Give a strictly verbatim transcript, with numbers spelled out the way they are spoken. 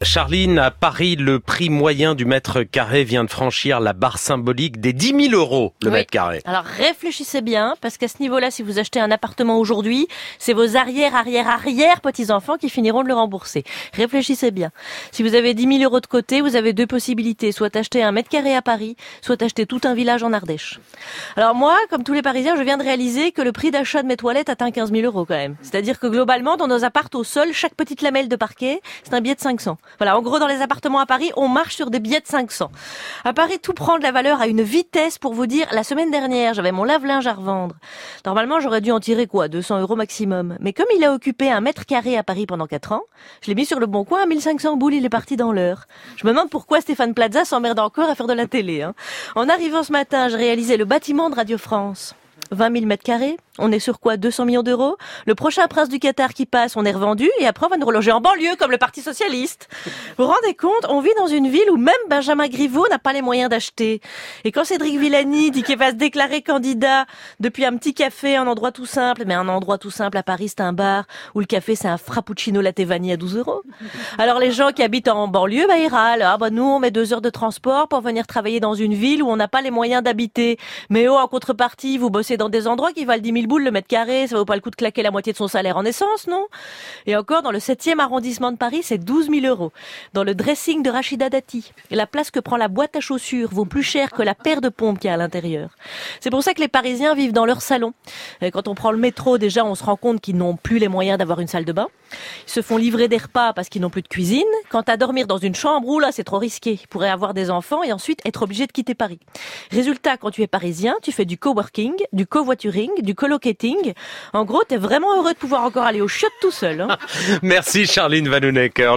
Charline, à Paris, le prix moyen du mètre carré vient de franchir la barre symbolique des dix mille euros le oui. mètre carré. Alors réfléchissez bien, parce qu'à ce niveau-là, si vous achetez un appartement aujourd'hui, c'est vos arrière, arrière, arrière petits-enfants qui finiront de le rembourser. Réfléchissez bien. Si vous avez dix mille euros de côté, vous avez deux possibilités, soit acheter un mètre carré à Paris, soit acheter tout un village en Ardèche. Alors moi, comme tous les Parisiens, je viens de réaliser que le prix d'achat de mes toilettes atteint quinze mille euros quand même. C'est-à-dire que globalement, dans nos apparts au sol, chaque petite lamelle de parquet, c'est un billet de cinq cents. Voilà, en gros, dans les appartements à Paris, on marche sur des billets de cinq cents. À Paris, tout prend de la valeur à une vitesse pour vous dire, la semaine dernière, j'avais mon lave-linge à revendre. Normalement, j'aurais dû en tirer quoi, deux cents euros maximum. Mais comme il a occupé un mètre carré à Paris pendant quatre ans, je l'ai mis sur le bon coin à mille cinq cents boules, il est parti dans l'heure. Je me demande pourquoi Stéphane Plaza s'emmerde encore à faire de la télé, hein. En arrivant ce matin, je réalisais le bâtiment de Radio France. vingt mille mètres carrés. On est sur quoi, deux cents millions d'euros? Le prochain prince du Qatar qui passe, on est revendu et après on va nous reloger en banlieue comme le Parti Socialiste. Vous vous rendez compte? On vit dans une ville où même Benjamin Griveaux n'a pas les moyens d'acheter. Et quand Cédric Villani dit qu'il va se déclarer candidat depuis un petit café, un endroit tout simple, mais un endroit tout simple à Paris c'est un bar où le café c'est un frappuccino latte vanille à douze euros. Alors les gens qui habitent en banlieue, bah ils râlent. Ah bah nous on met deux heures de transport pour venir travailler dans une ville où on n'a pas les moyens d'habiter. Mais oh, en contrepartie, vous bossez dans des endroits qui valent dix mille boules le mètre carré, ça vaut pas le coup de claquer la moitié de son salaire en essence, non? Et encore, dans le septième arrondissement de Paris, c'est douze mille euros. Dans le dressing de Rachida Dati, la place que prend la boîte à chaussures vaut plus cher que la paire de pompes qu'il y a à l'intérieur. C'est pour ça que les Parisiens vivent dans leur salon. Et quand on prend le métro, déjà, on se rend compte qu'ils n'ont plus les moyens d'avoir une salle de bain. Ils se font livrer des repas parce qu'ils n'ont plus de cuisine. Quant à dormir dans une chambre, où là, c'est trop risqué. Ils pourraient avoir des enfants et ensuite être obligés de quitter Paris. Résultat, quand tu es parisien, tu fais du coworking, du covoituring, du colocating. En gros, t'es vraiment heureux de pouvoir encore aller aux chiottes tout seul, hein. Merci Charline Vanhoenacker.